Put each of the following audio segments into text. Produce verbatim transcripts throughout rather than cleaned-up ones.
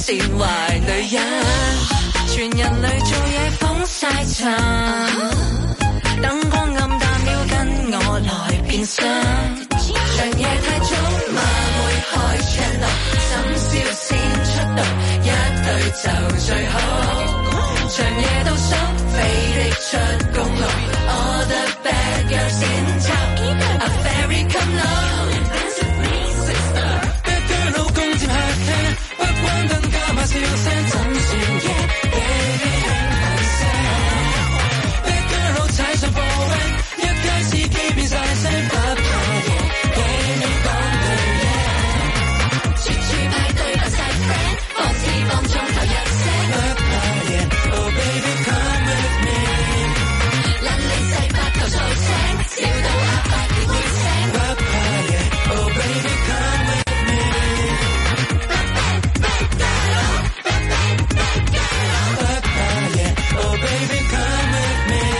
善壞女人，全人類做嘢捧晒場，燈光暗淡要跟我來變身，長夜太早嘛會開 channel， 深宵先出道，一對就最好，長夜到手飛的出公路 ，All the bad girls in town，A fairy come low。Dance with me, sister。Bad girl 老公接客廳，不關燈加碼笑聲，怎算 ？Yeah，baby 輕聲。Bad girl 老踩上貨 van， 一街司機變晒聲，不怕嘢，俾你講對嘢。處處派對扮晒 friend， 放肆放縱頭入聲，不怕嘢。Oh baby come with me， 撚你細八頭粗聲，笑到阿伯要叫聲，不怕嘢。Oh baby come with me，Bad bad girl， bad bad bad girl， 不怕嘢。Oh baby come with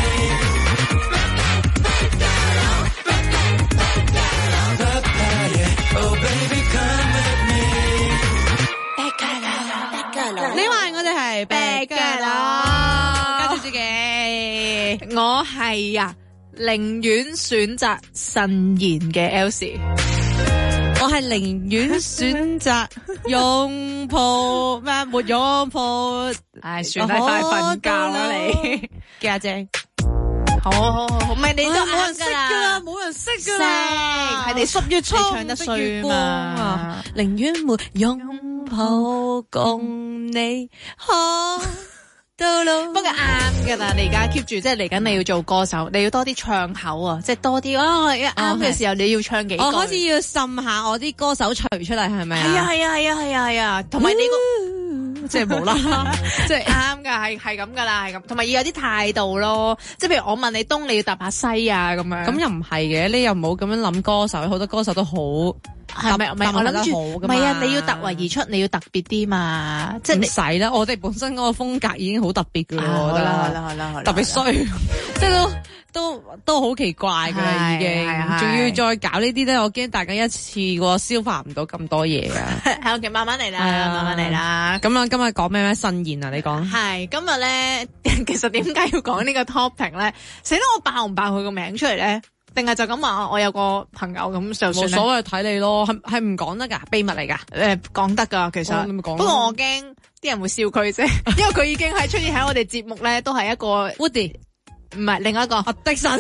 me，Bad bad girl， bad bad bad girl， 不怕嘢。Oh baby come with me，Bad girl，bad girl。 你話我哋係 bad girl，介紹自己，我係啊，寧願選擇慎言嘅 Elsie，我係寧願選擇擁抱咩？沒擁抱， 唉，算啦，快瞓覺啦你嘅阿姐。好好好好，唔係你都冇人識噶啦，冇人識噶啦，係你十月初唱得衰嘛， 寧願沒擁抱共你可到老。不過啱噶啦，你而家 keep 住，即係嚟緊你要做歌手，你要多啲唱口啊，即係多啲啊，一啱嘅時候你要唱幾句。我開始要滲下我啲歌手除出嚟，係咪啊？係啊係啊係啊係啊係啊，同埋你個即係冇啦，即係啱噶，係係咁噶啦，係咁。同埋要有啲態度咯，即係譬如我問你東，你要答下西啊咁樣。咁又唔係嘅，你又唔好咁樣諗歌手，好多歌手都好。係咪？唔係我諗住，唔係啊！你要突圍而出，你要特別啲嘛，即係你使啦。我哋本身嗰個風格已經好特別噶啦，我覺得。好啦好啦好啦，特別衰，即係都都都好奇怪噶啦，已經。仲要再搞呢啲咧，我驚大家一次過消化唔到咁多嘢啊。係，OK，慢慢嚟啦，慢慢嚟啦。咁啊，今日講咩咩慎言啊？你講。係今日咧，其實點解要講呢個 topic 咧？死啦！我爆唔爆佢個名出嚟咧？定係就咁話，我有個朋友咁就算冇所謂，睇你咯，係係唔講得噶，秘密嚟噶。誒，講得噶，其實。哦、不過我驚啲人會笑佢啫，因為佢已經係出現喺我哋節目咧，都係一個 Woody， 唔係另一個阿迪神。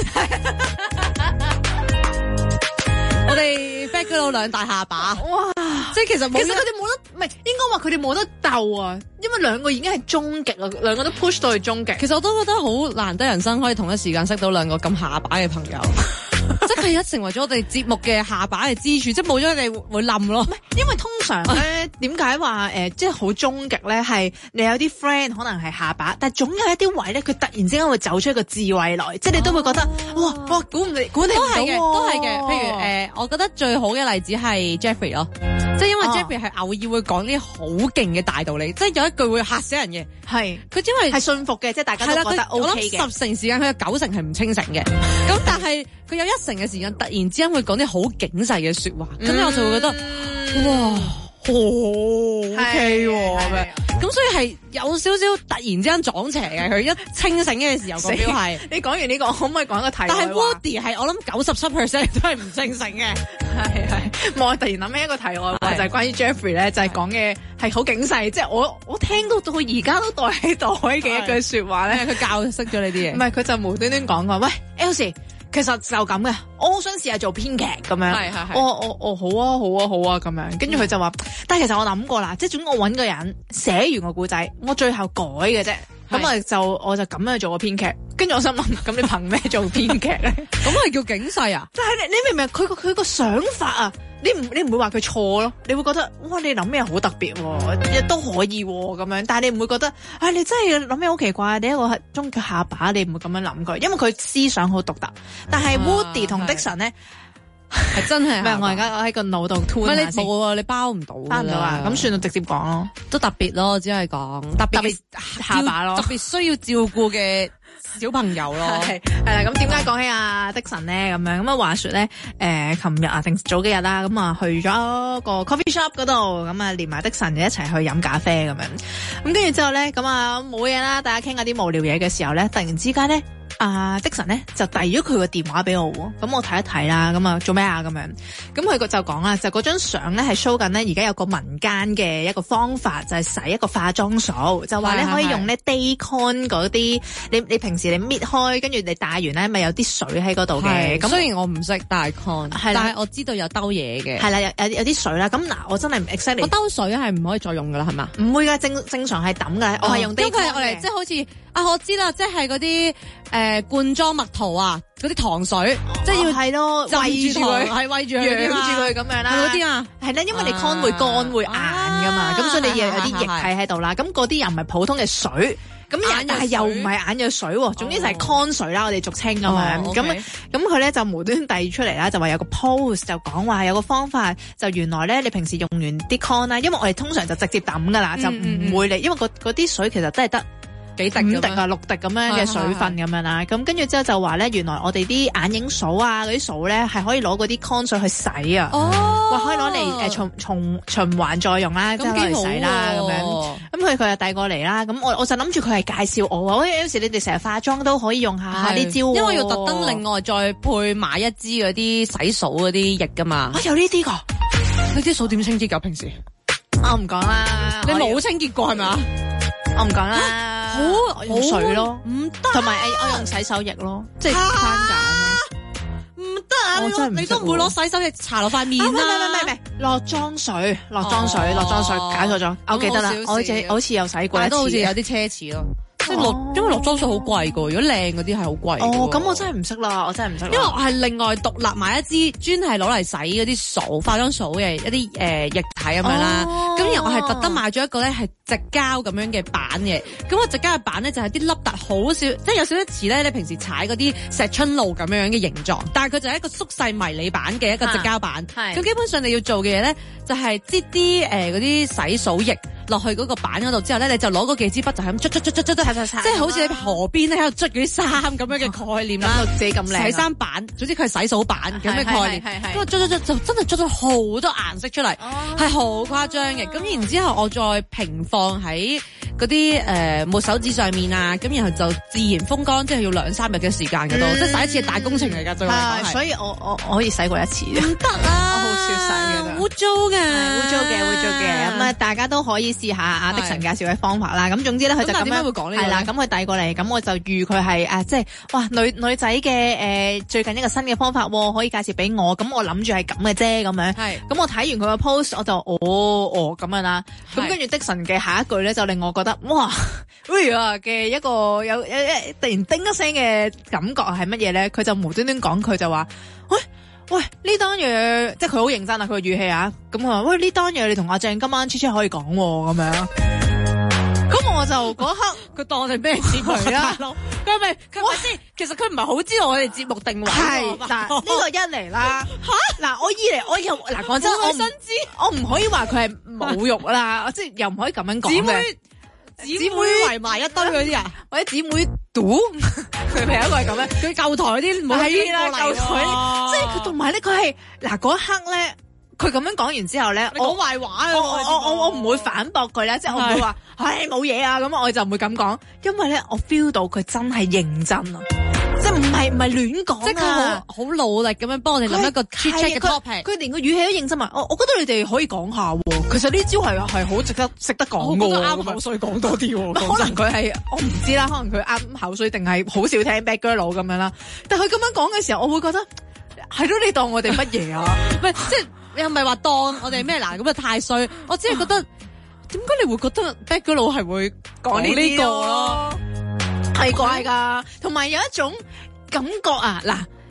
我哋 Bad Girl 兩大下巴，哇！即係其實冇，其實佢哋冇得，唔係應該話佢哋冇得鬥啊，因為兩個已經係終極啦，兩個都 push 到去終極。其實我都覺得好難得人生可以同一時間識到兩個咁下巴嘅朋友。即係一成為咗我哋節目嘅下巴嘅支柱，即係冇咗你會冧咯。因為通常咧，點解話誒，即係好終極咧？係你有啲 friend 可能係下巴，但係總有一啲位咧，佢突然之間會走出一個智慧來，即係你都會覺得、哦、哇哇，估唔你估你唔到喎。都係嘅，譬如誒、呃，我覺得最好嘅例子係 Jeffrey 咯，即係因為 Jeffrey 係偶爾會講啲好勁嘅大道理，即係有一句會嚇死人嘅。係佢因為係信服嘅，即係大家都覺得 O K 嘅。我諗十成時間佢有九成係唔清醒嘅，咁但係佢有一成嘅時間突然之間會講啲好警世嘅說話，咁、嗯、我就會覺得哇，好 OK 喎咁樣，咁所以係有少少突然之間撞邪嘅。佢一清醒嘅時候個表係，你講完呢、這個可唔可以講一個題外話？但係 Woody 係我諗九十七 percent 都係唔清醒嘅。係係，我突然諗起一個題外話，就係、是、關於 Jeffrey 咧，就係講嘅係好警世，即係我我聽到到而家都袋喺袋嘅一句說話咧。佢教識咗呢啲嘢，唔係佢就無端端講話，喂 Elsie。其實就咁嘅，我好想試下做編劇咁樣。係係係。我我我好啊好啊好啊咁樣，跟住佢就話，但係其實我諗過啦，即係總之我搵個人寫完個故仔，我最後改嘅啫。咁啊就我就咁樣做個編劇，跟住我心諗，咁你憑咩做編劇咧？咁係叫警世啊？但係你你明唔明佢個佢個想法啊？你唔你唔會話佢錯咯？你會覺得哇你諗咩好特別喎，亦都可以喎咁樣，但係你唔會覺得啊你真係諗咩好奇怪？你一個係中嘅下巴，你唔會咁樣諗佢，因為佢思想好獨特。但係 Woody 同 Dixon 咧。 係真係。 唔係我而家我喺個腦度吞下先。 唔係你冇啊，你包唔到， 包唔到啊！咁算到直接講咯， 都特別咯，只係講特別嘅下巴咯， 特別需要照顧嘅小朋友咯。 係係啦，咁點解講起阿的神咧咁樣？咁啊話說咧，誒琴日啊定早幾日啦，咁啊去咗個 coffee shop 嗰度，咁啊連埋的神就一齊去飲咖啡咁樣。咁跟住之後咧，咁啊冇嘢啦，大家傾下啲無聊嘢嘅時候咧，突然之間咧。啊、uh, 的神咧就遞咗佢個電話俾我喎，咁我睇一睇啦，咁啊做咩啊咁樣，咁佢就講啦，就嗰張相咧係 show 緊咧，而家有個民間嘅一個方法，就係、是、洗一個化妝掃，就話咧可以用咧 Daycon 嗰啲，你你平時你搣開，跟住你戴完咧咪有啲水喺嗰度嘅，咁雖然我唔識戴 con，但係我知道有兜嘢嘅， 係啦，有有有啲水啦，咁嗱我真係唔 exactly， 我兜水係唔可以再用噶啦，係嘛？ 唔會噶，正正常係抌噶，我係用 Daycon 嘅， 因為我哋即係好似啊，我知啦，即係嗰啲誒罐裝蜜桃啊，嗰啲糖水，即係要係咯， 餵住佢，係餵住佢， 養住佢咁樣啦。 嗰啲啊， 係咧，因為你 con 會乾會硬噶嘛，咁所以你又有啲液體喺度啦。咁嗰啲又唔係普通嘅水，咁但係又唔係眼藥水，總之就係 con 水啦，我哋俗稱咁樣。咁咁佢咧就無端遞出嚟啦，就話有個 post 就講話有個方法，就原來咧你平時用完啲 con 啦，因為我哋通常就直接抌噶啦，就唔會嚟，因為嗰嗰啲水其實真係得。幾滴五滴啊六滴咁樣嘅水分咁樣啦，咁跟住之後就話咧，原來我哋啲眼影掃啊嗰啲掃咧係可以攞嗰啲 con 水去洗啊， 哦， 話可以攞嚟誒循循循環再用啦，即係攞嚟洗啦咁樣。咁佢佢又遞過嚟啦，咁我我就諗住佢係介紹我，喂有時你哋成日化妝都可以用下啲招， 因為要特登另外再配買一支嗰啲洗掃嗰啲液噶嘛。 啊有呢啲噶？ 呢啲掃點清潔噶平時？ 我唔講啦， 你冇清潔過係咪啊？ 我唔講啦。好，我用水咯，唔得，同埋誒，我用洗手液咯，即係番梘。 唔得啊！我真係你都唔會攞洗手液搽落塊面啦。唔係唔係唔係， 落妝水，落妝水，落妝水，搞錯咗，我記得啦，我好似好似有洗過一次， 都好似有啲奢侈咯。即係落，因為落妝水好貴噶，如果靚嗰啲係好貴。 哦，咁我真係唔識啦，我真係唔識。因為我係另外獨立買一支專係攞嚟洗嗰啲掃化妝掃嘅一啲誒、呃、液體咁樣啦。咁、哦、然後我係特登買咗一個咧係直膠咁樣嘅板嘅。咁個直膠嘅板咧就係啲凹凸好少，即係有少少似咧你平時踩嗰啲石春路咁樣嘅形狀，但係佢就係一個縮細迷你版嘅一個直膠板。係。咁基本上你要做嘅嘢咧就係擠啲誒嗰啲洗掃液落去嗰個板嗰度之後咧，你就攞嗰幾支筆就係咁捽捽捽捽捽捽，即係好似你河邊咧喺度捽嗰啲衫咁樣嘅概念啦。 自己咁靚。洗衫板，總之佢係洗掃板咁嘅概念。咁啊捽捽捽就真係捽咗好多顏色出嚟，係好誇張嘅。咁然之後我再平放喺嗰啲誒抹手紙上面啊，咁然後就自然風乾，即係要兩三日嘅時間嘅都，即係洗一次大工程嚟㗎。對我嚟講係。所以我我我可以洗過一次。唔得啊！我好少洗嘅。污糟嘅， 污糟嘅，污糟嘅。咁啊，大家都可以試下阿的神介紹嘅方法啦。咁總之咧，佢就咁樣會講呢個。係啦，咁佢遞過嚟，咁我就預佢係誒，即係哇女女仔嘅誒最近一個新嘅方法，可以介紹俾我。咁我諗住係咁嘅啫，咁樣。係。咁我睇完佢個 post，我就哦哦咁樣啦。咁跟住的神嘅下一句咧，就令我覺得哇，喂啊嘅一個有有一突然叮一聲嘅感覺係乜嘢咧？佢就無端端講佢就話，喂。喂，呢單嘢即係佢好認真啊！佢個語氣啊，咁佢話喂呢單嘢你同阿鄭今晚 check check 可以講咁樣，咁我就嗰刻佢當我哋咩節目啦？佢咪佢咪先？其實佢唔係好知道我哋節目定位。係嗱，呢個一嚟啦，吓嗱我二嚟我又嗱講真，我新知我唔可以話佢係侮辱啦，即係又唔可以咁樣講嘅。姊妹圍埋一堆嗰啲啊，或者姊妹賭，佢咪有一個係咁樣，佢舊台嗰啲唔好喺啦，舊台，即係佢同埋咧，佢係嗱嗰一刻咧，佢咁樣講完之後咧，我講壞話啊，我我我我唔會反駁佢咧，即係我唔會話，唉冇嘢啊，咁我就唔會咁講，因為咧我 feel 到佢真係認真啊。即係唔係唔係亂講啊！即係佢好好努力咁樣幫我哋諗一個 check check 嘅 topic。佢連個語氣都認真埋。我我覺得你哋可以講下喎。其實呢招係係好值得值得講嘅。我覺得啱口水講多啲喎。可能佢係我唔知啦，可能佢啱口水定係好少聽 bad girl 佬咁樣啦。但係佢咁樣講嘅時候，我會覺得係咯，你當我哋乜嘢啊？唔係即係你係咪話當我哋咩嗱咁啊太衰？我只係覺得點解你會覺得 bad girl 佬係會講呢個咯？係怪噶，同埋有一種感覺啊！嗱，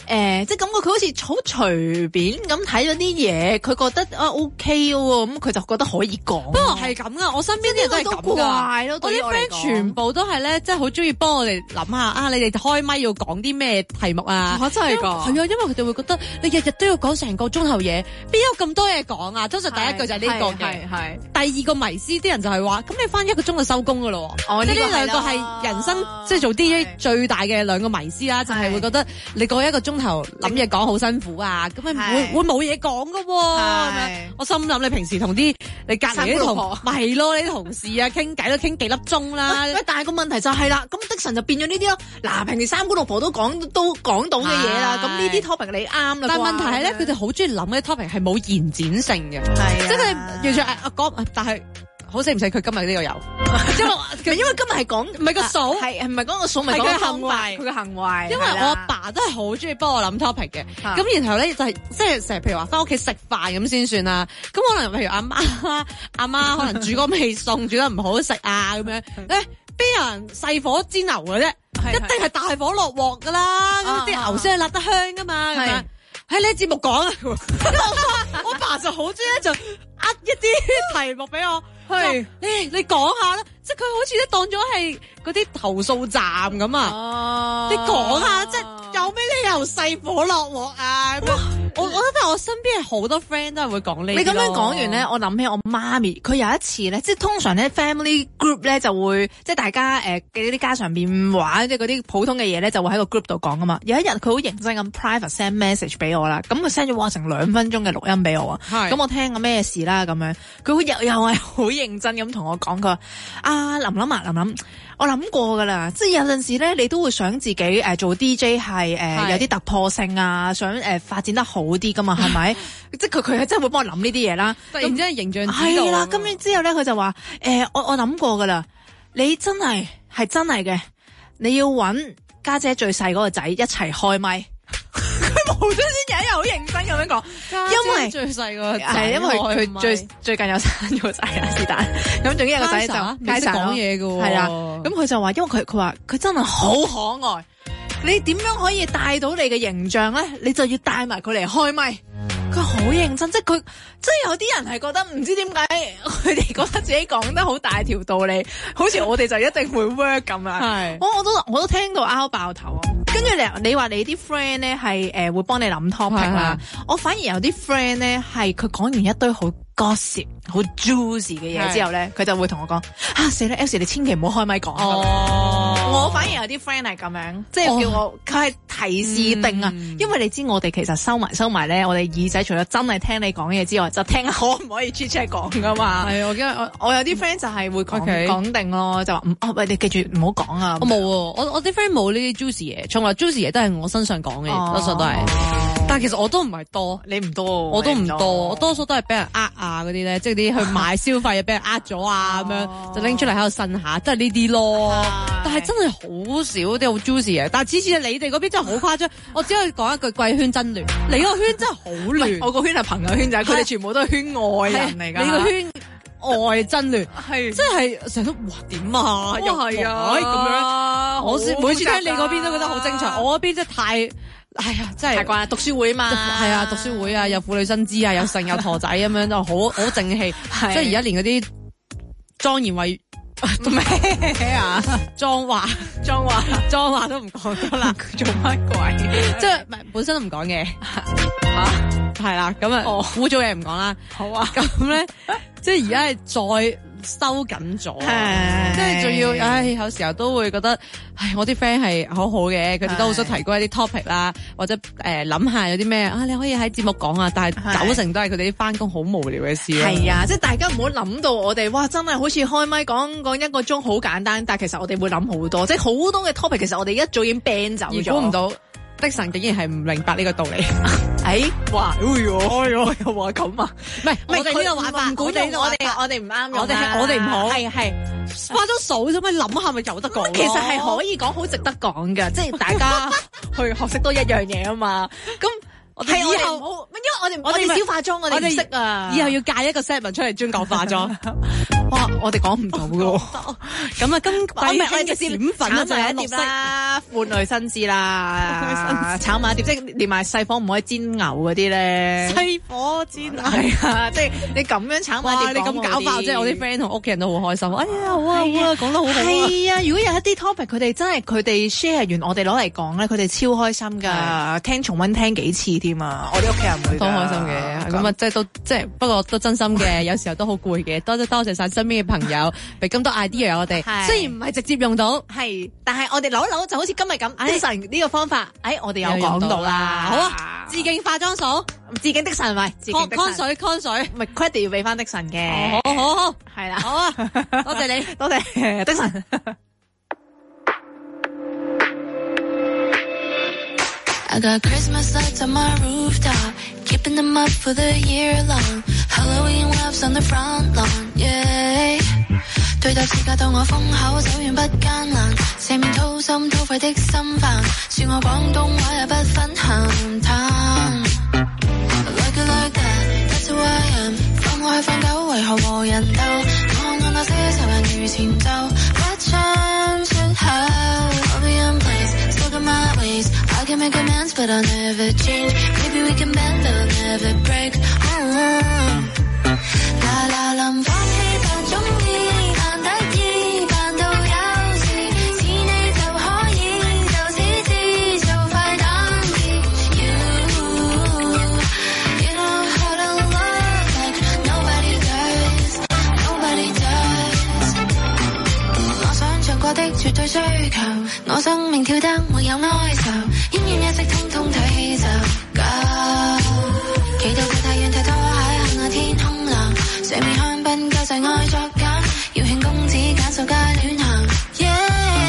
誒，即係感覺佢好似好隨便咁睇咗啲嘢，佢覺得啊 OK 喎，咁佢就覺得可以講。 不過係咁噶，我身邊啲人都係咁噶。我啲 friend 全部都係咧，即係好中意幫我哋諗下啊，你哋開咪要講啲咩題目啊？ 嚇真係㗎，係啊，因為佢哋會覺得你日日都要講成個鐘頭嘢，邊有咁多嘢講啊？通常第一句就係呢個嘅，係第二個迷思啲人就係話，咁你翻一個鐘就收工噶咯喎。即係呢兩個係人生即係做 D J 最大嘅兩個迷思啦，就係會覺得你過一個鐘頭諗嘢講好辛苦啊，咁你會會冇嘢講噶喎。我心諗你平時同啲你隔離啲同咪係咯，你啲同事啊傾偈都傾幾粒鐘啦。 但係個問題就係啦，咁的神就變咗呢啲咯。嗱，平時三姑六婆都講都講到嘅嘢啦，咁呢啲 topic 你啱啦。 但係問題係咧，佢哋好中意諗嘅 topic 係冇延展性嘅，即係佢哋完全誒講，但係。好死唔死佢今日呢個有， 因為因為今日係講唔係個數， 係係唔係講個數，唔係講行為，佢嘅行為。 因為我阿爸都係好中意幫我諗 topic 嘅，咁然後咧就係即係成日譬如話翻屋企食飯咁先算啦。咁可能譬如阿媽阿媽可能煮個味餸煮得唔好食啊咁樣，誒邊有人細火煎牛嘅啫？一定係大火落鑊噶啦，咁啲牛先係辣得香噶嘛。咁樣喺呢節目講啊，我爸我爸就好中意咧就呃一啲題目俾我。係，你你講下啦，即係佢好似咧當咗係嗰啲投訴站咁啊！哦、你講下，即係有咩理由細火落鑊啊？我我覺得我身邊係好多 friend 都係會講呢啲。 你咁樣講完咧，我諗起我媽咪，佢有一次咧，即係通常咧 family group 咧就會，即係大家誒嘅啲家常便話，即係嗰啲普通嘅嘢咧，就會喺個 group 度講噶嘛。有一日佢好認真咁 private send message 俾我啦，咁佢 send 咗哇成兩分鐘嘅錄音俾我啊。咁是我聽過咩事啦咁樣，佢又又係好認真咁同我講，佢話啊林林啊林林，我諗過噶啦，即係有陣時咧，你都會想自己誒、呃、做 D J 係誒、呃、是有啲突破性啊，想誒、呃、發展得好啲噶嘛，係咪？即係佢佢係真係會幫我諗呢啲嘢啦。 突然之間形象係啦，咁樣之後咧，佢就話誒、呃、我我諗過噶啦，你真係係真係嘅，你要搵家姐最細嗰個仔一齊開咪。佢無端端有一日好認真咁樣講，因為最細個係因為佢最最近有生咗個仔啊，是但咁，總之有個仔就介紹講嘢噶， 係啦。咁佢就話，因為佢佢話佢真係好可愛，你點樣可以帶到你嘅形象咧？你就要帶埋佢嚟開咪。佢好認真，即係佢，即係有啲人係覺得唔知點解，佢哋覺得自己講得好大條道理，好似我哋就一定會 work 咁啊！係，我我都我都聽到拗爆頭啊！跟住你你話你啲 friend 咧係誒會幫你諗 topic 啦，我反而有啲 friend 咧係佢講完一堆好gossip、好 juicy 嘅嘢之後咧，佢就會同我講啊死啦 ，Elsie 你千祈唔好開咪講。哦，我反而有啲 friend 係咁樣，即係叫我佢係提示定啊，因為你知我哋其實收埋收埋咧，我哋耳仔除咗真係聽你講嘢之外，就聽下可唔可以 check check 講噶嘛。係我我我有啲 friend 就係會講講定咯，就話唔哦喂，你記住唔好講啊。 我冇，我我啲 friend 冇呢啲 juicy 嘢，從來 juicy 嘢都係我身上講嘅，多數都係。但係其實我都唔係多， 你唔多， 我都唔多，我多數都係俾人呃啊嗰啲咧，即係啲去買消費又俾人呃咗啊咁樣，就拎出嚟喺度呻下，即係呢啲咯。但係真係好少啲好 juicy 嘅，但係次次你哋嗰邊真係好誇張。我只可以講一句貴圈真亂，你個圈真係好亂。 我個圈係朋友圈仔，佢哋全部都係圈外人嚟㗎。 你個圈外真亂，係即係成日都哇點啊，又係啊咁樣。我每次聽你嗰邊都覺得好精彩，我嗰邊真係太。係啊，真係太慣啦！讀書會啊嘛， 係啊，讀書會啊，有婦女新知啊，有剩有陀仔咁樣，就好好正氣。即係而家連嗰啲莊嚴為咩啊？莊話莊話莊話都唔講得啦，做乜鬼？即係唔係本身都唔講嘅吓，係啦，咁啊，污糟嘢唔講啦。好啊，咁咧，即係而家係再。收緊咗，即係仲要，唉，有時候都會覺得，唉，我啲 friend 係好好嘅，佢哋都好想提供一啲 topic 啦，或者誒諗下有啲咩啊，你可以喺節目講啊，但係九成都係佢哋啲翻工好無聊嘅事。 係啊，即係大家唔好諗到我哋，哇，真係好似開咪講講一個鐘好簡單，但係其實我哋會諗好多，即係好多嘅 topic，其實我哋一早已經 ban 走咗。 估唔到的神竟然係唔明白呢個道理。 誒，哇，哎呦，哎呦，又話咁啊？唔係， 我哋呢個玩法， 唔管用，我哋我哋唔啱， 我哋係我哋唔好， 係係花咗數啫嘛，諗下咪有得講。 其實係可以講，好值得講嘅，即係大家去學識多一樣嘢啊嘛。咁我哋以後，因為我哋我哋小化妝，我哋唔識啊， 以後要戒一個 segment出嚟專講化妝。 哇，我哋講唔到嘅喎。 咁啊，今我咪我哋直接閃粉啊，就係綠色啦，婦女新知啦，炒埋碟，即係連埋細火唔可以煎牛嗰啲咧。 細火煎牛係啊，即係你咁樣炒埋碟， 你咁搞法，即係我啲 friend 同屋企人都好開心。哎呀，好啊好啊，講得好好啊。 係啊，如果有一啲 topic，佢哋真係佢哋 share 完，我哋攞嚟講咧，佢哋超開心㗎，聽重溫聽幾次添啊！我哋屋企人唔會都開心嘅，咁啊，即係都即係不過都真心嘅，有時候都好攰嘅。多謝多謝晒身邊嘅朋友，俾咁多 idea 我哋。雖然唔係直接用到， 係，但係我哋扭一扭就好似今日咁，的神呢個方法，誒，我哋有講到啦。 好啊，致敬化妝掃，致敬的神喂，致敬的神。水 con 水， 唔係 credit 要俾翻的神嘅。 好好好， 係啦， 好啊，多謝你， 多謝的神。 I got Christmas lights on my rooftop, keeping them up for the year long. Halloween loves on the front lawn, yeah. 對答之間到我封口，走遠不艱難，四面掏心掏肺的心煩，說我廣東話也不分鹹淡。Like it like that, that's who I am. 放我去放狗，為何和人鬥？我我那些仇人如前奏，不唱出口。I'll be in place, stuck in my ways. I can make amends, but I'll never change. Maybe we can bend, but I'll never break. Oh, 啦啦臨放棄但中意，扮得意扮到有時，似你就可以，就此自做快單字。You, you know how to love like nobody does, nobody does. 我想象過的絕對需求，我生命跳得沒有哀愁，奄奄一息通通睇就夠。企到佢太遠太多海向下天空藍，上面香檳交際愛作假，要慶公子揀數街戀行。Yeah,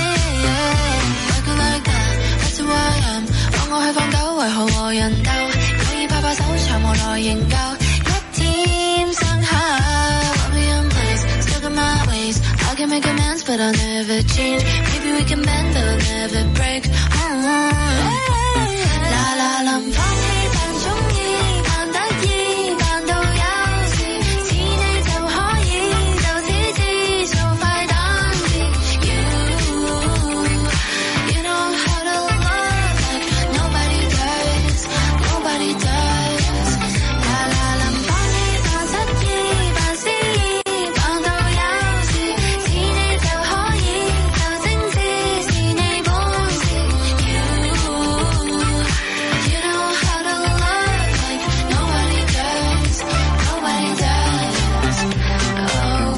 like it like that, that's who I am。放我去放狗，為何和人鬥？可以拍拍手，長無來營救，一天生效。I'll be in place, stuck in my ways. I can make amends, but I'll never change. Maybe we can bend, but I'll never break. Oh, 啦啦臨放棄但中意，扮得意扮到有時，似你就可以，就此自做快單字。You, you know how to love like nobody does, nobody does。啦啦臨放棄扮失意扮失意扮到有時，似你就可以，就精緻是你本事。You, you know how to love like nobody does, nobody does. Oh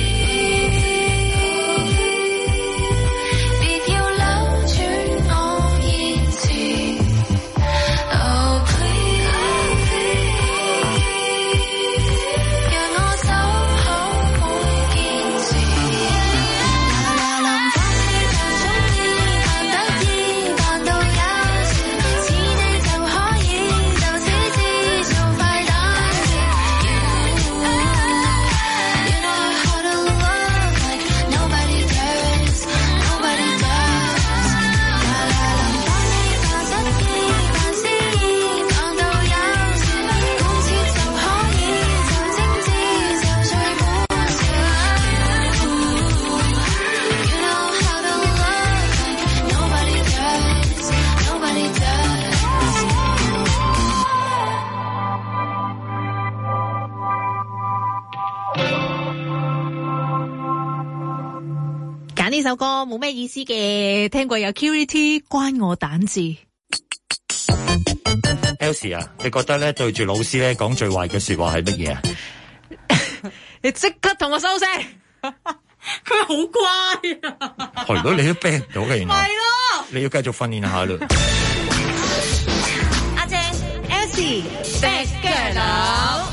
please，別要扭轉我言辭。Oh please，讓我守好每件事。啦啦臨放棄但中意，扮得意扮到有時，似你就可以，就此自做快單字。You, you know how to love like nobody does, nobody does。啦啦臨放棄扮失意扮失意扮到有時，公廁就可以，就精緻就最本事。You know how to love like nobody does, nobody does。 揀呢首歌冇咩意思嘅，聽過有 Q E T 關我蛋字。 Elsie 啊，你覺得咧對住老師咧講最壞嘅說話係乜嘢啊？ 你即刻同我收聲，佢好乖啊！ 係咯，你都啤唔到嘅，原來係咯， 你要繼續訓練下啦。 阿姐 Elsie Bad Girl，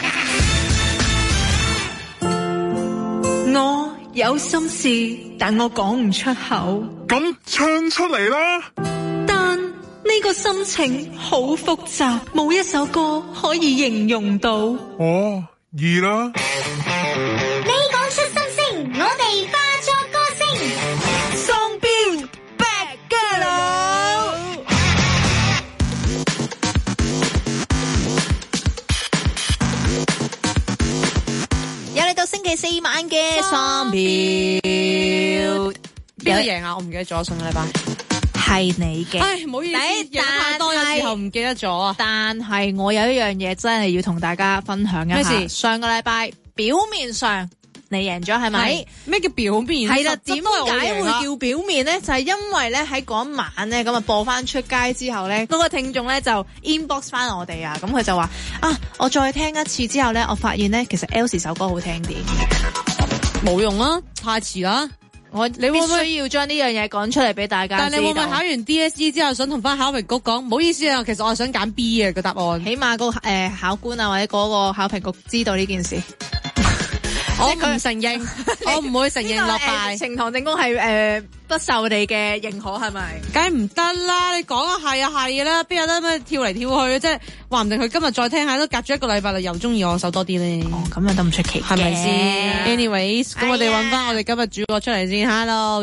我有心事，但我講唔出口。 咁唱出嚟啦！ 但呢個心情好複雜，冇一首歌可以形容到。 哦，易啦！ 你講出心聲，我哋化作歌聲。 雙標 Bad Girl，又嚟到星期嘅四萬嘅喪票， 邊個贏啊？我唔記得咗上個禮拜係你嘅。 唉，唔好意思，贏太多有時候唔記得咗啊。 但係我有一樣嘢真係要同大家分享一下。 咩事？ 上個禮拜表面上你贏咗係咪？ 咩叫表面？ 係啦，點解會叫表面咧？就係、是、因為咧喺嗰晚咧咁啊播翻出街之後咧，嗰、那個聽眾咧就 inbox 翻我哋啊，咁佢就話啊，我再聽一次之後咧，我發現咧其實 Elsie 首歌好聽啲。 冇用啊，太遲啦！我你會唔會需要將呢樣嘢講出嚟俾大家知道？ 但係你會唔會考完 D S E 之後想同翻考評局講？唔好意思啊，其實我係想揀 B 嘅個答案。 起碼、那個誒、呃、考官啊或者嗰個考評局知道呢件事。 我唔承認，我唔會承認落敗。 呈堂證供係誒不受你嘅認可係咪？ 梗係唔得啦！你講啊係啊係啦，邊有得咩跳嚟跳去嘅啫？話唔定佢今日再聽下都隔咗一個禮拜啦，又中意我首多啲咧。 哦，咁樣都唔出奇， 係咪先 ？Anyways，咁、哎、我哋揾翻我哋今日主角出嚟先。Hello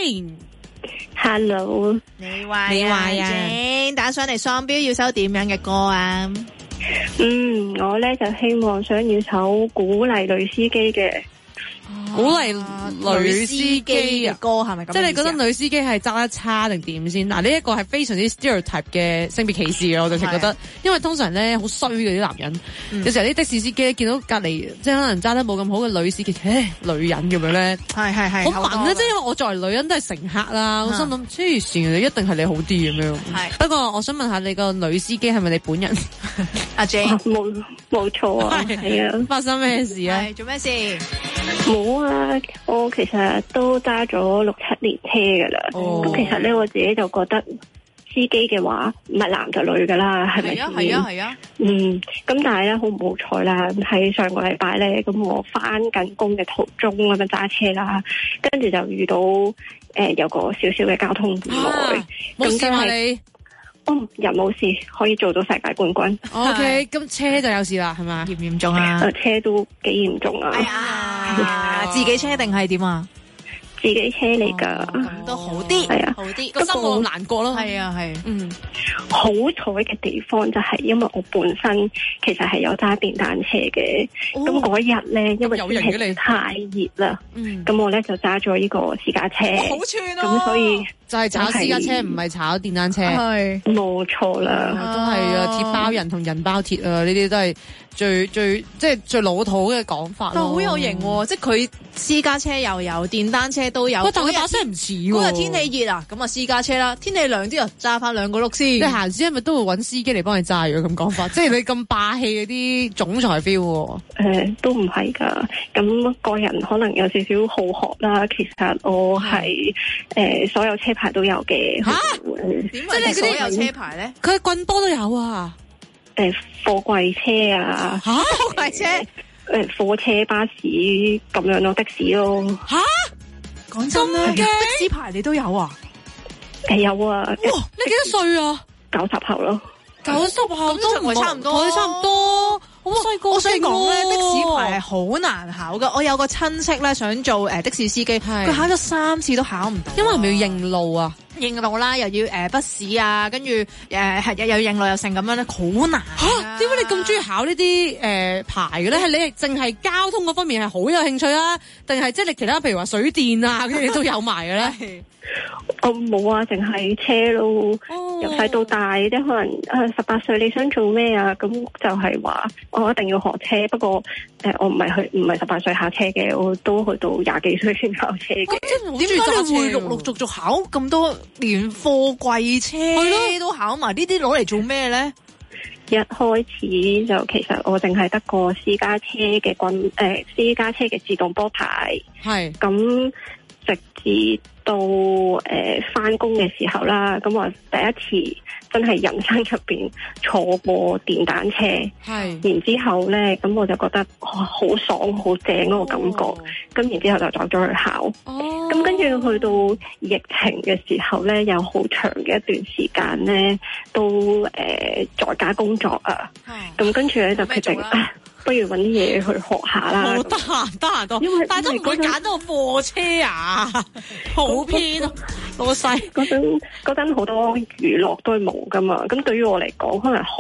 Jane。Hello。 你話你話啊 Jane，打上嚟雙標要首點樣嘅歌啊？ 嗯，我咧就希望想要首鼓勵女司機嘅， 鼓勵女司機嘅歌係咪咁？ 即係你覺得女司機係揸得差定點先？嗱，呢一個係非常之 stereotype 嘅性別歧視嘅，我就係覺得，因為通常咧好衰嘅啲男人，嗯、有時候啲的士司機見到隔籬即係可能揸得冇咁好嘅女司機，誒，女人咁樣咧， 係係係， 好煩咧，即係因為我作為女人都係乘客啦，我心諗黐線，你一定係你好啲咁樣。係，不過我想問下你個女司機係咪你本人？ 阿 J， 冇冇錯啊，係啊， 發生咩事啊？ 做咩事？ 冇啊，我其實都揸咗六七年車噶啦。咁、哦、其實咧，我自己就覺得司機嘅話唔係男就女噶啦，係咪先？係啊，係啊，係啊。嗯，咁但係咧好唔好彩啦，喺上個禮拜咧，咁我翻緊工嘅途中咁樣揸車啦，跟住就遇到誒、呃、有個少少嘅交通意外。 冇事嘛你？ 哦，人冇事，可以做到世界冠軍。 O K，咁車就有事啦，係咪？ 嚴唔嚴重啊？ 誒，車都幾嚴重啊！ 哎呀，自己車定係點啊？ 自己車嚟噶， 咁、哦、都好啲，係啊，好啲，個心冇咁難過咯。係啊，係，嗯， 好彩嘅地方就係因為我本身其實係有揸電單車嘅，咁嗰日咧因為天氣太熱啦，嗯，咁我咧就揸咗呢個私家車， 好串啊， 咁所以就係炒私家車，唔係炒電單車，係冇錯啦， 都係啊，鐵包人同人包鐵啊，呢啲都係最最即係最老土嘅講法咯。 好有型喎，即係佢私家車又有，電單車都有。 但佢把聲唔似喎。 嗰日天氣熱啊，咁啊私家車啦，天氣涼啲啊，揸翻兩個轆先。 你行先係咪都會揾司機嚟幫你揸？如果咁講法，即係你咁霸氣嗰啲總裁 feel 喎。 誒，都唔係㗎，咁個人可能有少少好學啦。其實我係誒所有車牌都有嘅。嚇？點即係你所有車牌咧？ 佢棍波都有啊。 誒，貨櫃車啊。 嚇？貨櫃車？ 誒，貨車、巴士咁樣咯，的士咯。 嚇？講真啦，的士牌你都有啊？ 誒，有啊。哇！ 你幾多歲啊？ 九十後咯。 九十後都唔差唔多， 我哋差唔多。好細個。 我想講咧，的士牌係好難考噶。我有個親戚咧想做誒的士司機，佢考咗三次都考唔到。因為係咪要認路啊？認路啦，又要誒筆試啊，跟住誒係又有認路又成咁樣咧，好難。嚇！點解你咁中意考呢啲誒牌嘅咧？係你係淨係交通嗰方面係好有興趣啊？定係即係你其他譬如話水電啊嗰啲都有埋嘅咧？ 我冇啊，淨係車咯。由細到大，即係可能誒十八歲你想做咩啊？咁就係話我一定要學車。不過誒、呃，我唔係去唔係十八歲考車嘅，我都去到廿幾歲先考車嘅。 點解你會陸陸續續考咁多年貨櫃車都考埋？呢啲攞嚟做咩咧？ 一開始就其實我淨係得個私家車嘅棍誒私家車嘅自動波牌，係咁直至到誒返工嘅時候啦，咁我第一次真係人生入邊坐過電單車，係然之後咧，咁我就覺得哇好爽好正嗰個感覺，咁、哦、然之後就走咗去考，哦，咁跟住去到疫情嘅時候咧，有好長嘅一段時間咧，都誒、呃、在家工作啊，咁跟住咧就決定。不如搵啲嘢去學下啦。 好得閒，得閒多。因為但係都唔會揀到個貨車啊，好偏啊，老細。 嗰陣嗰陣好多娛樂都係冇噶嘛，咁對於我嚟講，可能學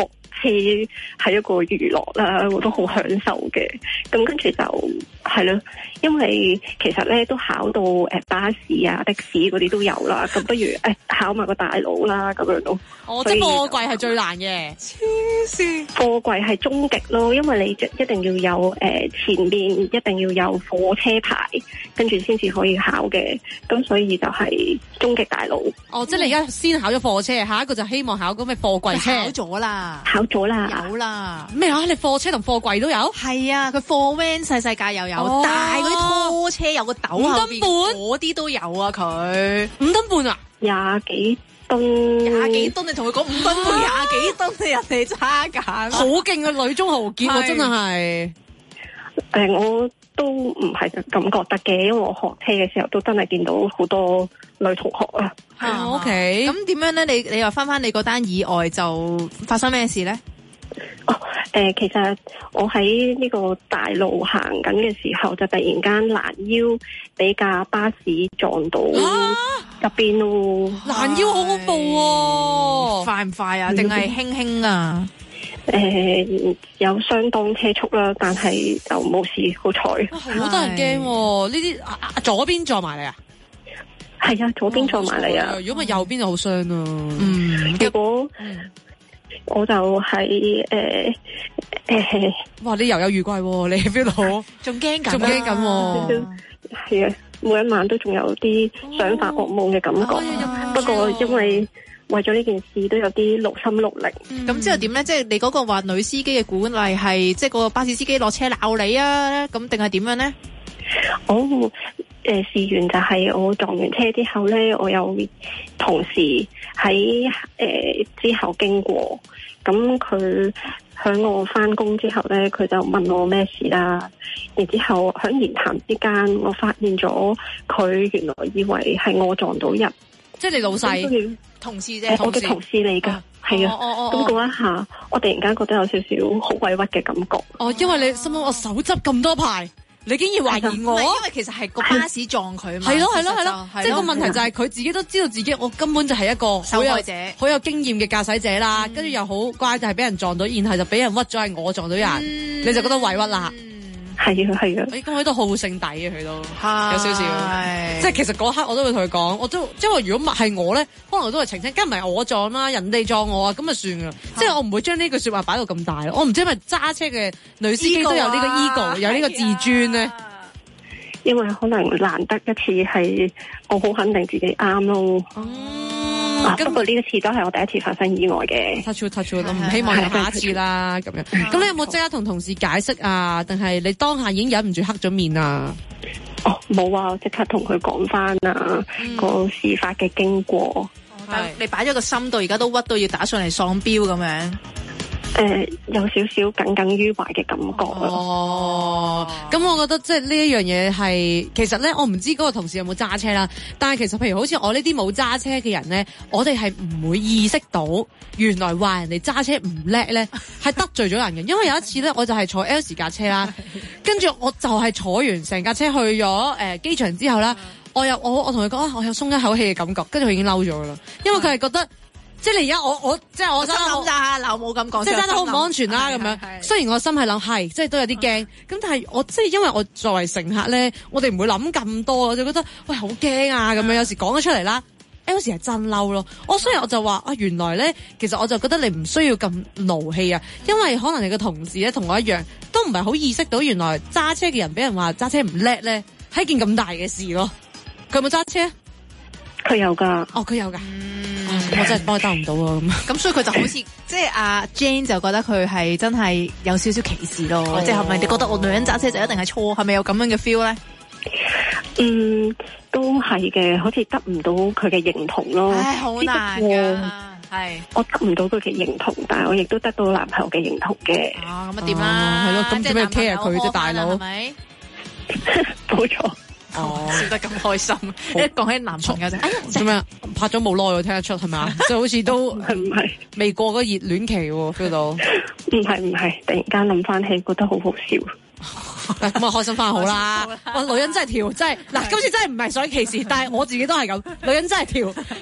係一個娛樂啦，我都好享受嘅。咁跟住就係咯，因為其實咧都考到誒巴士啊、的士嗰啲都有啦。咁不如誒考埋個大佬啦，咁樣咯。 哦，即係貨櫃係最難嘅。黐線！貨櫃係終極咯，因為你一定要有誒、呃、前面一定要有火車牌，跟住先至可以考嘅。咁所以就係終極大佬。 哦，即係你而家先考咗貨車，下一個就希望考嗰咩貨櫃車？ 考咗啦， 考咗啦， 有啦。 咩啊？你貨車同貨櫃都有？ 係啊，佢貨 van 細細架又有，哦、大嗰啲拖車有個斗後邊，五噸半嗰啲都有啊！佢五噸半啊， 廿幾噸， 廿幾噸，你同佢講五噸半廿幾噸，你人哋揸緊， 好勁嘅女中豪傑喎，真係。 誒、呃，我都唔係咁覺得嘅，因為我學車嘅時候都真係見到好多女同學啊。 啊 OK， 咁點樣咧？你你又翻翻你嗰單意外就發生咩事咧？ 哦，誒、呃，其實我喺呢個大路行緊嘅時候，就突然間攔腰俾架巴士撞到入邊咯。 攔腰好恐怖喎， 快唔快啊？定係輕輕啊？ 誒、呃，有相當車速啦，但係就冇事，好彩。 好多人驚喎，呢啲啊左邊撞埋嚟啊？ 係啊，左邊撞埋嚟啊！ 如果咪右邊就好傷啊。 嗯，結果。嗯我就係誒誒， 哇！你猶有餘悸喎，你 feel 到仲驚緊， 仲驚緊喎。 係啊，每一晚都仲有啲想發噩夢嘅感覺。哦、不過因為為咗呢件事都有啲勞心勞力。 咁、嗯、之後點咧？即係你嗰個話女司機嘅管例係，即係個巴士司機落車鬧你啊？咁定係點樣咧？ 哦，誒、呃，事緣就係我撞完車之後咧，我有同事喺誒、呃、之後經過。咁佢喺我翻工之後咧，佢就問我咩事啦。然之後喺言談之間，我發現咗佢原來以為係我撞到人， 即係你老細同事啫， 我嘅同事嚟噶，係啊。咁嗰一下，我突然間覺得有少少好委屈嘅感覺。 哦，因為你心諗我手執咁多牌。你竟然懷疑我？ 因為其實係個巴士撞佢嘛。 係咯係咯係咯，即係個問題就係佢自己都知道自己，我根本就係一個受害者， 好有經驗嘅駕駛者啦。跟住又好乖，就係俾人撞到，然後就俾人屈咗係我撞到人，你就覺得委屈啦。 係啊係啊， 咁佢都好勝底嘅，佢都有少少。即係其實嗰刻我都會同佢講，我都即係如果係我咧，可能我都係澄清，梗唔係我撞啦，人哋撞我啊，咁就算噶。即係我唔會將呢句說話擺到咁大。我唔知係咪揸車嘅女司機都有呢個 ego，有呢個自尊咧。 因為可能難得一次係我好肯定自己啱咯。 嗯， 啊、不過呢一次都係我第一次發生意外嘅。 touch wood touch wood，我唔希望有下一次啦。咁樣，咁你有冇即刻同同事解釋啊？定係你當下已經忍唔住黑咗面啊？ 哦，冇啊，即刻同佢講翻啊個事發嘅經過。 但係你擺咗個心度，而家都屈到要打上嚟喪標咁樣。 誒、呃，有少少耿耿於懷嘅感覺。 哦，咁我覺得即係呢一樣嘢係，其實咧我唔知嗰個同事有冇揸車啦，但係其實譬如好似我呢啲冇揸車嘅人咧，我哋係唔會意識到原來話人哋揸車唔叻咧，係得罪咗人嘅。因為有一次咧，我就係坐 L 架車啦，跟住我就係坐完成架車去咗誒機場之後啦，我有我我同佢講啊，我有鬆一口氣嘅感覺，跟住佢已經嬲咗噶啦，因為佢係覺得。即係你而家我我即係我心諗咋，嗱我冇咁講， 即係揸得好唔安全啦咁樣。雖然我心係諗係，即係都有啲驚。咁但係我即係因為我作為乘客咧，我哋唔會諗咁多，我就覺得喂好驚啊咁樣。有時講咗出嚟啦，有時係真嬲咯。我所以我就話啊，原來咧其實我就覺得你唔需要咁勞氣啊，因為可能你嘅同事咧同我一樣，都唔係好意識到原來揸車嘅人俾人話揸車唔叻咧係一件咁大嘅事咯。佢有冇揸車？ 佢有噶。 哦，佢有噶。我真係幫佢兜唔到啊！咁咁所以佢就好似即係阿 Jane 就覺得佢係真係有少少歧視咯，哦、即係係咪你覺得我女人揸車就一定係錯？係咪有咁樣嘅 feel 咧？ 嗯，都係嘅，好似得唔到佢嘅認同咯。 唉，好難噶，係我得唔到佢嘅認同，但係我亦都得到男朋友嘅認同嘅。 哦，咁啊點啦？ 係咯，咁做咩 care 佢啫，大佬？係咪？ 冇錯。 哦，笑得咁開心，一講起男朋友就， 做咩拍咗冇耐喎？聽得出係咪？即係好似都唔係未過嗰個熱戀期喎 feel 到。 唔係唔係，突然間諗翻起，覺得好好笑。 咁啊，開心翻好啦！哇，女人真係條，真係嗱，今次真係唔係想歧視，但係我自己都係咁，女人真係條。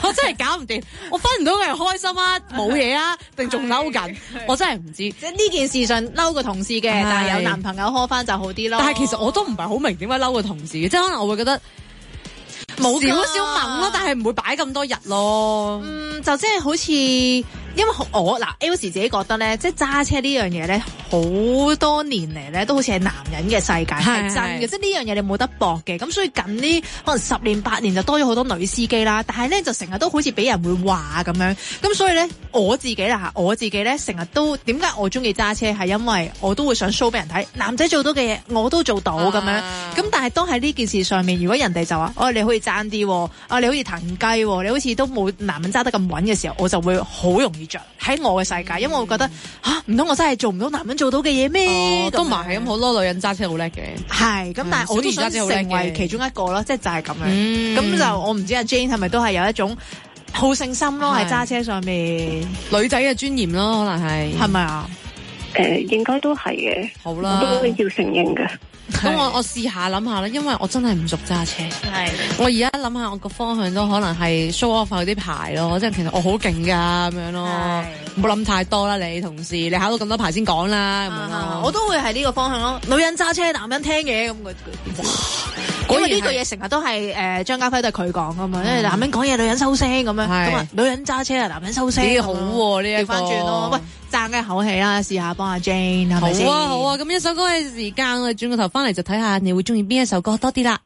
我真係搞唔掂，我分唔到佢係開心啊，冇嘢啊，定仲嬲緊，我真係唔知。 即係呢件事上嬲個同事嘅，但係有男朋友呵翻就好啲咯。 但係其實我都唔係好明點解嬲個同事嘅，即係可能我會覺得冇少少猛咯，但係唔會擺咁多日咯。 嗯，就即係好似。因為我嗱 L 時自己覺得咧，即係揸車呢樣嘢咧，好多年嚟咧都好似係男人嘅世界，係真嘅，即係呢樣嘢你冇得搏嘅。咁所以近呢可能十年八年就多咗好多女司機啦，但係咧就成日都好似俾人會話咁樣。咁所以咧我自己啦嚇，我自己咧成日都點解我中意揸車係因為我都會想 show 俾人睇，男仔做到嘅嘢我都做到咁樣。咁、啊、但係當喺呢件事上面，如果人哋就話哦你好似爭啲，啊你好似騰雞，你好似都冇男人揸得咁穩嘅時候，我就會好容易着喺我嘅世界，因為我覺得吓唔通我真係做唔到男人做到嘅嘢咩？ 都唔係咁，好多女人揸車好叻嘅。 係咁，但係我都想成為其中一個咯，即係就係咁樣。咁、嗯、就我唔知阿 Jane 係咪都係有一種好勝心咯，喺揸車上面女仔嘅尊嚴咯，可能係係咪啊？ 誒、呃，應該都係嘅。 好啦， 我都要承認嘅。 咁我我試下諗下啦，因為我真係唔熟揸車。係，我而家諗下我個方向都可能係 show off 佢啲牌咯，即係其實我好勁噶咁樣咯，唔好諗太多啦，你同事，你考到咁多牌先講啦咁樣咯。 我都會係呢個方向咯，女人揸車，男人聽嘢咁嘅。因為呢句嘢成日都係誒張家輝都係佢講噶嘛，因為男人講嘢，女人收聲咁樣。咁啊，女人揸車啊，男人收聲。幾好喎呢一個。調翻轉咯，喂，爭嘅口氣啦，試下幫阿 Jane 係咪先？ 好啊好啊，咁一首歌嘅時間，我哋轉個頭翻嚟就睇下你會中意邊一首歌多啲啦。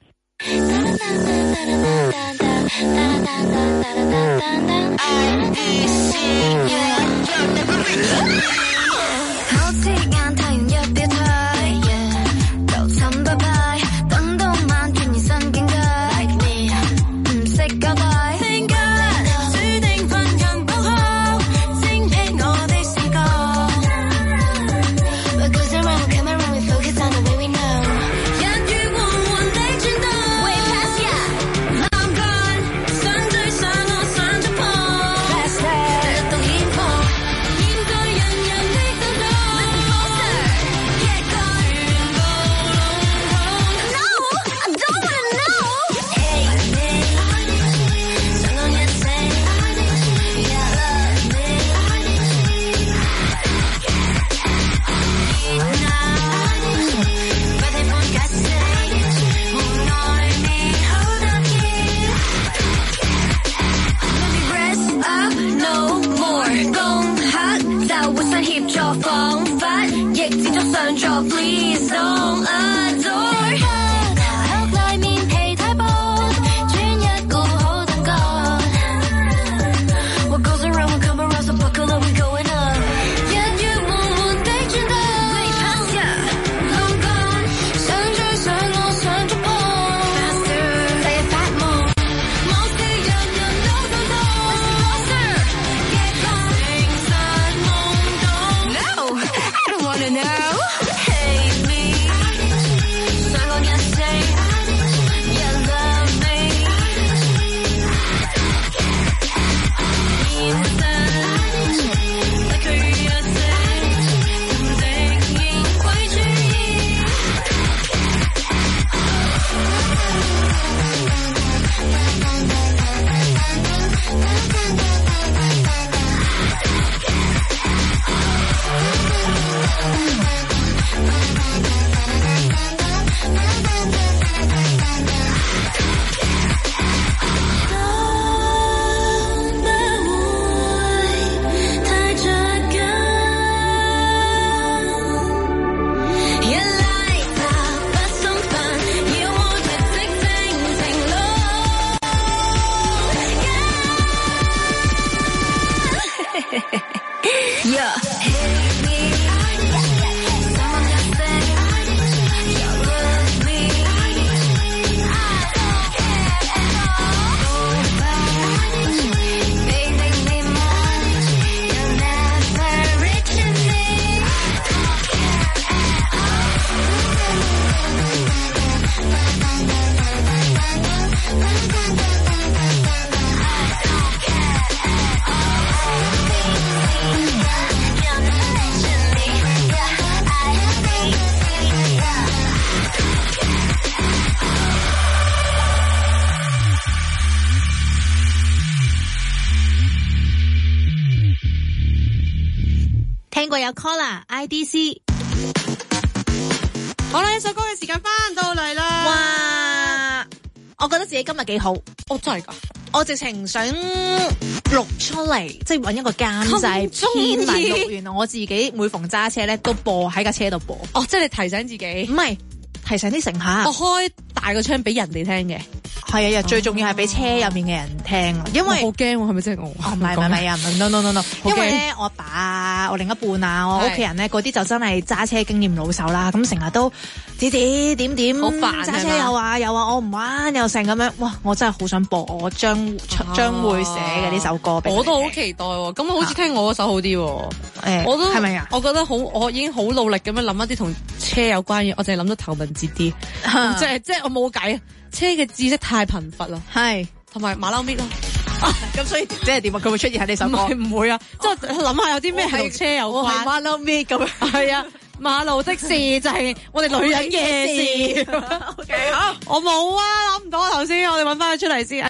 會有 Collar I D C。 好啦，一首歌嘅時間翻到嚟啦。 哇！我覺得自己今日幾好。 哦，真係㗎。 我直情想錄出嚟，即係揾一個監製編埋錄完，我自己每逢揸車咧都播喺架車度播。 哦，即係你提醒自己， 唔係提醒啲乘客。 我開大個窗俾人哋聽嘅。 係啊，最重要係俾車入面嘅人聽，因為好驚喎，係咪真係我？ 唔係唔係唔係啊 ，no no no no， 因為咧我阿爸啊，我另一半啊，我屋企人咧嗰啲就真係揸車經驗老手啦，咁成日都指指點點， 好煩揸車又話又話我唔玩又成咁樣，哇！我真係好想播我將將會寫嘅呢首歌俾你。 我都好期待喎，咁好似聽我嗰首好啲喎。 誒， 我都係咪啊？ 我覺得好，我已經好努力咁樣諗一啲同車有關嘅，我淨係諗到頭文字 D，即係即係我冇計啊！車嘅知識太貧乏啦， 係同埋馬騮搣咯， 咁所以即係點啊？佢會出現喺呢首歌？ 唔會啊！即係諗下有啲咩係同車有關？ 馬騮搣咁樣， 係啊！馬路的事就係我哋女人嘅事。 OK， 好， 我冇啊，諗唔到啊！頭先我哋揾翻佢出嚟先，阿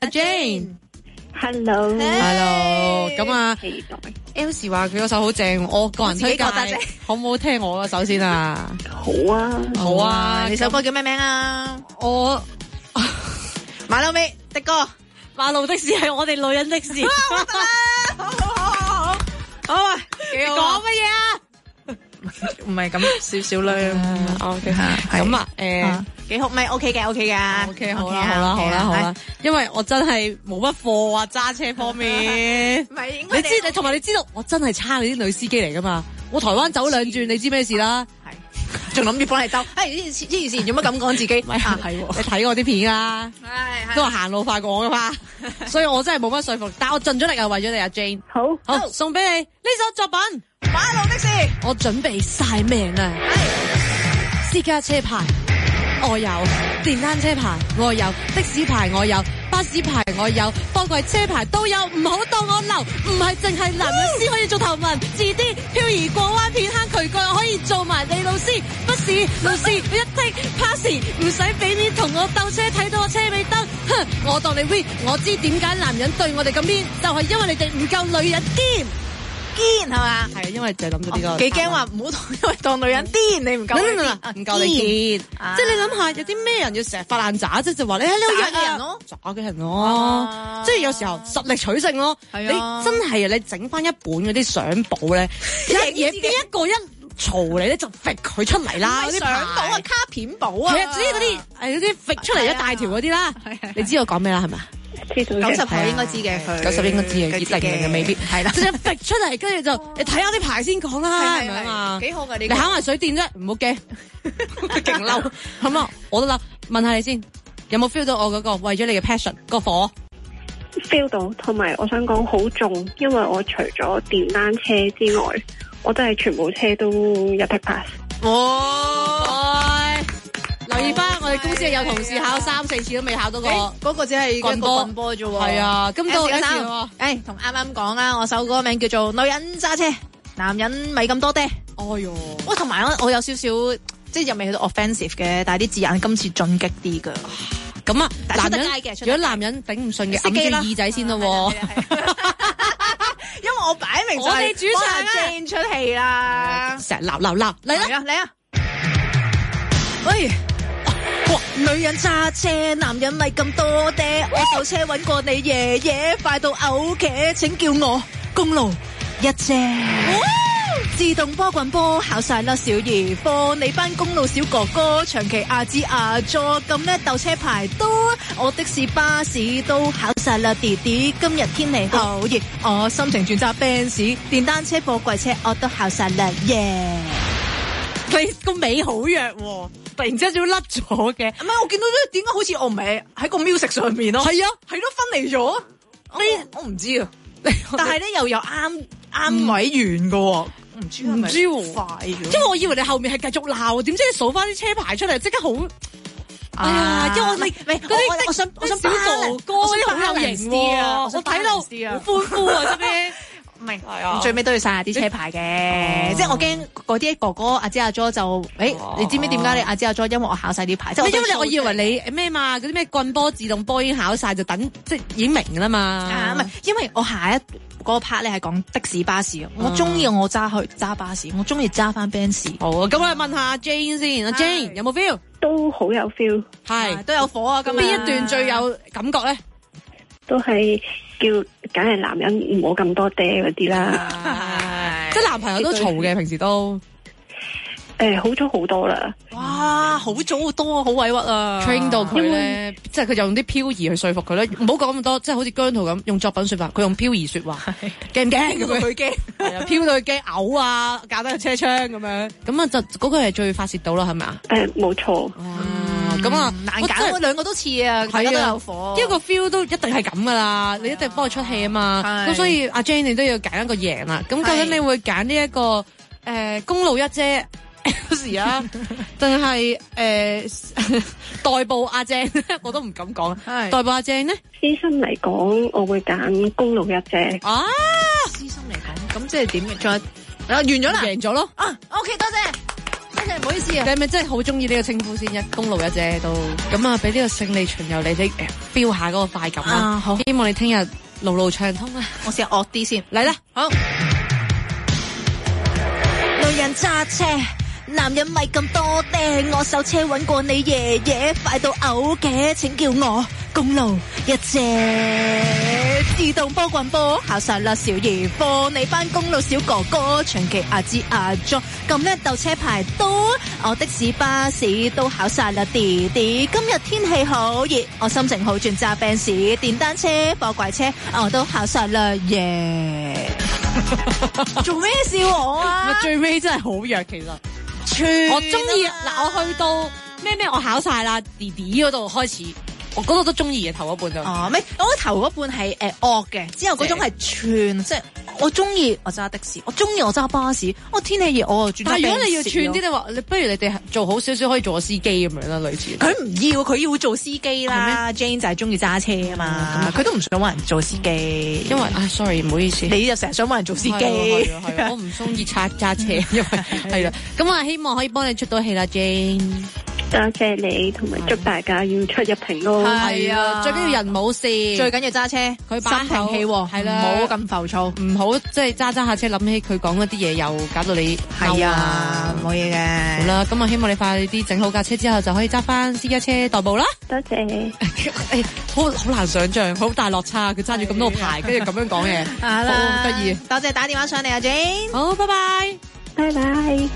Jane。Hello，Hello，咁啊 ，Elsie 話佢嗰首好正，我個人推介，好唔好聽我嗰首先啊？ 好啊， 好啊！ 你首歌叫咩名啊？ 我馬騮尾的歌， 馬路的事係我哋女人的事。 好得啦，好好好好好，好啊，幾好。 講乜嘢啊？ 唔係咁少少啦。 OK，咁啊，誒， 幾好，咪 OK 嘅 OK 嘅 OK， 好啦好啦好啦好啦，因為我真係冇乜貨啊，揸車方面。 唔係， 你知你同埋你知道，我真係差嗰啲女司機嚟噶嘛？我台灣走兩轉，你知咩事啦？ 係，仲諗住幫你兜。哎，呢件呢件事做乜咁講自己？ 啊，係，你睇我啲片啊，都話行路快過我噶嘛，所以我真係冇乜說服，但我盡咗力啊，為咗你阿 Jane。 好， 好送俾你呢首作品《 馬路的事》， 我準備晒命啦。私家車牌我有，電單車牌我有，的士牌我有，巴士牌我有，貨櫃車牌都有，唔好當我流，唔係淨係男人先可以做頭文字 D， 漂移過彎片坑渠蓋可以做埋你老師，不是老師一剔 pass， 唔使俾面同我鬥車，睇到我車尾燈，哼，我當你 win， 我知點解男人對我哋咁偏，就係、是、因為你哋唔夠女人堅。 堅係嘛？ 係啊，因為就係諗到呢個。 幾驚話唔好當，因為當女人癲，你唔夠女人， 唔夠你堅。即係你諗下，有啲咩人要成日發爛渣，即係就話你喺呢個渣嘅人咯， 渣嘅人咯。即係有時候實力取勝咯。你真係啊，你整翻一本嗰啲相簿咧，一嘢邊一個一嘈你咧就揈佢出嚟啦。 啲相簿啊，卡片簿啊， 係啊，總之嗰啲係嗰啲揈出嚟一大條嗰啲啦。你知我講咩啦？係咪？ 知道九十後應該知嘅，佢九十應該知嘅，結定嘅未必係啦。 即係揈出嚟，跟住就你睇下啲牌先講啦，係咪啊？ 幾好㗎呢？ 你考埋水電啫，唔好驚，勁嬲。咁啊，我都嬲。問下你先，有冇 feel 到我嗰個為咗你嘅 passion 個火 feel 到，同埋我想講好重，因為我除咗電單車之外，我真係全部車都一 tick pass。 哇！留意翻，我哋公司有同事考三四次都未考到個， 嗰個只係一個棍波啫喎。 係啊，咁到幾時喎？ 誒，同啱啱講啦，我首歌名叫做《女人揸車》，男人咪咁多爹。 哎喲， 喂，同埋我我有少少即係又未去到 offensive 嘅，但係啲字眼今次進擊啲㗎。 咁啊， 男人如果男人頂唔順嘅，揞住耳仔先咯喎。 因為我擺明我哋主唱啊 Jane 出戲啦， 成日鬧鬧鬧嚟啦嚟啊！喂！哇！女人揸車，男人咪咁多爹。我手車揾過你爺爺，快到嘔茄，請叫我公路一姐。自動波棍波考晒啦，小兒科，你班公路小哥哥長期壓支壓座咁咧，鬥車牌多，我的士巴士都考晒啦，弟弟今日天氣好熱，我心情轉揸 Benz， 電單車貨櫃車我都考晒啦，耶！ 你個尾好弱喎，突然之間要甩咗嘅， 唔係我見到咧，點解好似我唔係喺個 music 上面咯？ 係啊， 係咯，分離咗。你我唔知啊，但係咧又有啱啱位完嘅。唔知係咪唔知喎， 快咗， 因為我以為你後面係繼續鬧，點知你數翻啲車牌出嚟，即刻好，哎呀，因為我咪咪嗰啲我想我想小哥哥嗰啲好有型喎，我睇到好歡呼啊，真係， 唔係，最尾都要晒下啲車牌嘅，即係我驚嗰啲哥哥阿姐阿 jo 就，誒，你知唔知點解你阿姐阿 jo？因為我考晒啲牌，即係因為我以為你咩嘛，嗰啲咩棍波、自動波已經考晒，就等即係已經明㗎啦嘛， 啊，唔係，因為我下一嗰個 part 咧係講的士巴士啊，我中意我揸去揸巴士，我中意揸翻 Benz。 好啊，咁我哋問下 Jane 先，阿 Jane 有冇 feel？ 都好有 feel， 係都有火啊！咁邊一段最有感覺咧？ 都係叫梗係男人唔好咁多爹嗰啲啦， 即係男朋友都嘈嘅，平時都。 誒、呃，好咗好多啦！ 哇，好咗好多，好委屈啊 train 到佢咧，即係佢用啲漂移去說服佢咧，唔好講咁多，即係好似姜濤咁用作品說話，佢用漂移說話，驚唔驚咁樣？佢驚，係啊，飄到佢驚嘔啊，搞得個車窗咁樣，咁啊就嗰個係最發泄到啦，係咪啊？ 誒，冇錯。 咁啊難揀，我兩個都似啊，大家都有火， 一個 feel 都一定係咁噶啦，你一定幫佢出氣啊嘛，咁所以阿 Jane 你都要揀一個贏啦，咁究竟你會揀呢一個誒公路一姐？有時啊，定係誒代步阿正，我都唔敢講。代步阿正呢？ 私心嚟講，我會揀公路一姐。 啊，私心嚟講，咁即係點嘅？仲有啊，完咗啦， 贏咗咯。 啊 ，OK， 多謝，多謝，唔好意思啊。 你係咪真係好中意呢個稱呼先？一公路一姐都咁啊，俾呢個勝利巡遊你哋誒 feel 下嗰個快感啦。 啊，好， 希望你聽日路路暢通啊！ 我試下惡啲先， 嚟啦， 好。 女人揸車。男人咪咁多爹，我手車穩過你爺爺，快到嘔嘅，請叫我公路一姐。自動波棍波，考晒啦小兒科，你班公路小哥哥，長期阿支阿 jo，咁叻鬥車牌多，我的士巴士都考晒啦弟弟。今日天氣好熱，我心情好轉揸 Benz，電單車、貨櫃車我都考晒啦耶。做咩笑我啊？ 最尾真係好弱，其實。我中意嗱，我去到咩咩，我考晒啦，弟弟嗰度開始，我嗰度都中意嘅頭嗰半就。 哦，咩？我頭嗰半係誒惡嘅，之後嗰種係串，即係我中意我揸的士，我中意我揸巴士，我天氣熱我就轉。 但係如果你要串啲，你話你不如你哋做好少少，可以做個司機咁樣啦，類似。 佢唔要，佢要做司機啦。Jane 就係中意揸車啊嘛，佢都唔想揾人做司機， 因為唉 sorry 唔好意思， 你就成日想揾人做司機， 我唔中意揸揸車，因為係啦，咁啊希望可以幫你出到氣啦 Jane。 多謝你，同埋祝大家要出入平安。 係啊，最緊要人冇事， 最緊要揸車，佢心平氣和，係啦，唔好咁浮躁， 唔好即係揸揸下車諗起佢講嗰啲嘢，又搞到你係啊，冇嘢嘅。 好啦，咁啊希望你快啲整好架車之後，就可以揸翻私家車代步啦。 多謝。 誒，好好難想象，好大落差，佢揸住咁多牌，跟住咁樣講嘢，好得意。 多謝打電話上嚟啊 Jane。 好，拜拜， 拜拜。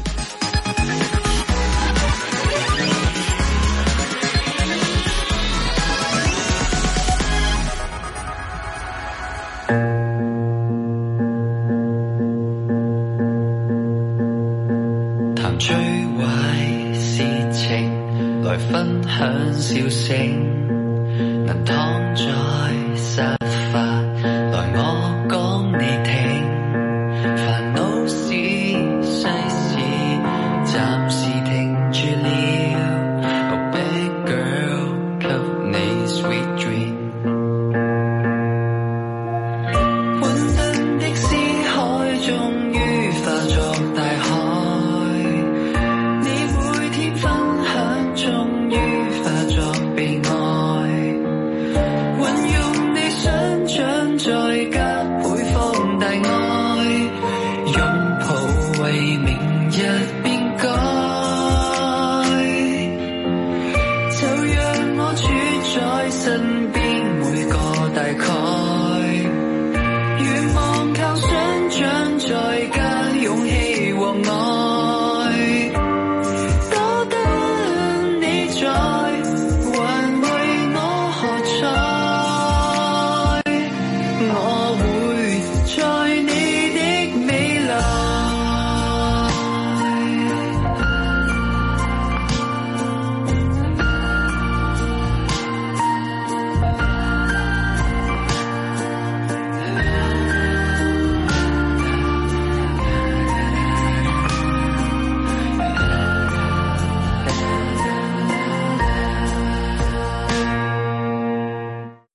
談最壞事情來分享笑聲，能躺在沙發